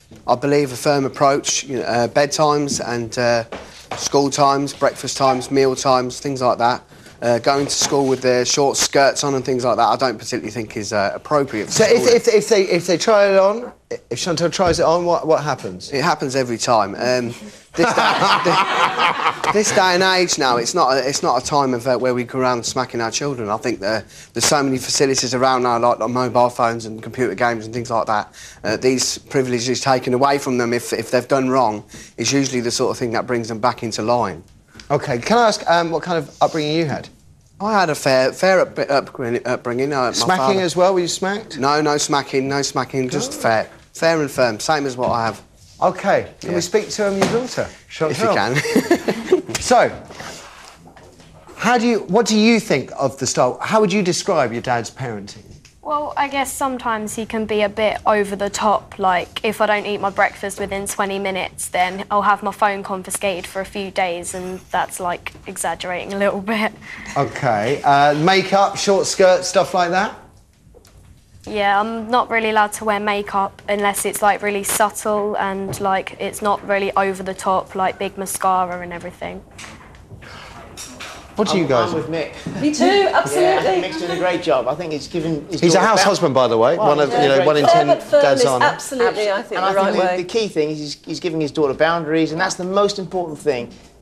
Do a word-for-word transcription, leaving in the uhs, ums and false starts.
I believe a firm approach, you know, uh, bedtimes and uh, school times, breakfast times, meal times, things like that. Uh, going to school with their short skirts on and things like that, I don't particularly think is uh, appropriate for So if, schooling. if, if, they, if they try it on, if Chantal tries it on, what, what happens? It happens every time. Um, this, day, this day and age now, it's not a, it's not a time of uh, where we go around smacking our children. I think there, there's so many facilities around now, like, like mobile phones and computer games and things like that. Uh, these privileges taken away from them if, if they've done wrong is usually the sort of thing that brings them back into line. OK, can I ask um, what kind of upbringing you had? I had a fair, fair up, upbringing. upbringing uh, Smacking as well? Were you smacked? No, no smacking, no smacking, just Oh. fair. Fair and firm, same as what I have. OK, can Yeah. we speak to um, your daughter, Chantal? If you can. So, how do you, what do you think of the style? How would you describe your dad's parenting? Well, I guess sometimes he can be a bit over the top. Like, if I don't eat my breakfast within twenty minutes, then I'll have my phone confiscated for a few days, and that's, like, exaggerating a little bit. OK. Uh, makeup, short skirts, stuff like that? Yeah, I'm not really allowed to wear makeup unless it's, like, really subtle and, like, it's not really over the top, like big mascara and everything. What do you I'm, guys... I'm with Mick. Me too, absolutely. Yeah, Mick's doing a great job. I think he's given... His He's a daughter house ba- husband, by the way. Well, one of, yeah, you know, great one in job. ten Fair but firm dads is on. absolutely, I think, and the I right think way. the, the key thing is he's, he's giving his daughter boundaries, and that's the most important thing.